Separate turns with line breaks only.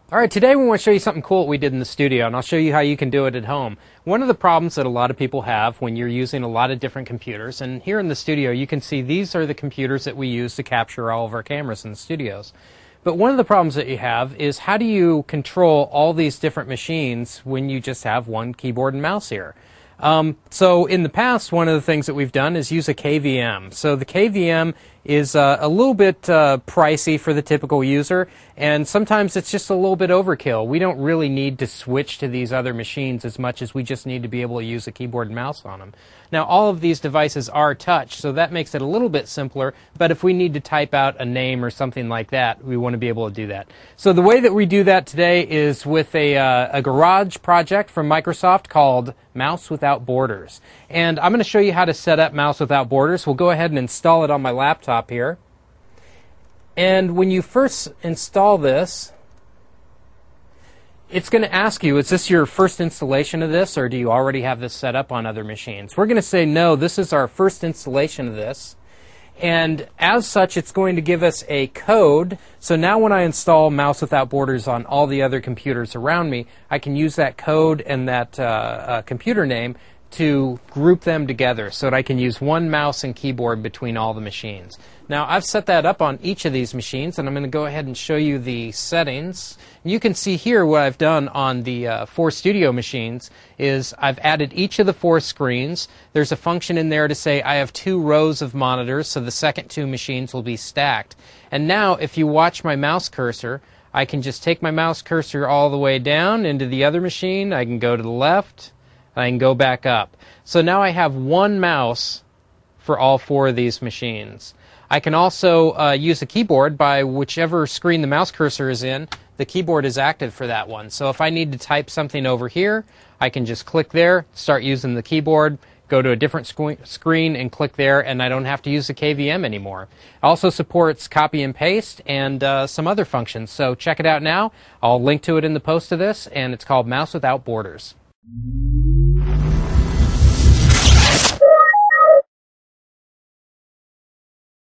All right, today we want to show you something cool that we did in the studio, and I'll show you how you can do it at home. One of the problems that a lot of people have when you're using a lot of different computers, and here in the studio you can see these are the computers that we use to capture all of our cameras in the studios. But one of the problems that you have is how do you control all these different machines when you just have one keyboard and mouse here? So in the past, one of the things that we've done is use a KVM. So the KVM is a little bit pricey for the typical user, and sometimes it's just a little bit overkill. We don't really need to switch to these other machines as much as we just need to be able to use a keyboard and mouse on them. Now, all of these devices are touch, so that makes it a little bit simpler, but if we need to type out a name or something like that, we want to be able to do that. So the way that we do that today is with a garage project from Microsoft called Mouse Without Borders. And I'm going to show you how to set up Mouse Without Borders. We'll go ahead and install it on my laptop here. And when you first install this, it's going to ask you, is this your first installation of this, or do you already have this set up on other machines? We're going to say, no, this is our first installation of this. And as such, it's going to give us a code. So now when I install Mouse Without Borders on all the other computers around me, I can use that code and that computer name to group them together so that I can use one mouse and keyboard between all the machines. Now, I've set that up on each of these machines, and I'm going to go ahead and show you the settings. You can see here what I've done on the 4 studio machines is I've added each of the 4 screens. There's a function in there to say I have 2 rows of monitors, so the second 2 machines will be stacked. And now, if you watch my mouse cursor, I can just take my mouse cursor all the way down into the other machine. I can go to the left. I can go back up. So now I have one mouse for all 4 of these machines. I can also use a keyboard by whichever screen the mouse cursor is in. The keyboard is active for that one. So if I need to type something over here, I can just click there, start using the keyboard, go to a different screen and click there, and I don't have to use the KVM anymore. It also supports copy and paste and some other functions. So check it out now. I'll link to it in the post of this, and it's called Mouse Without Borders.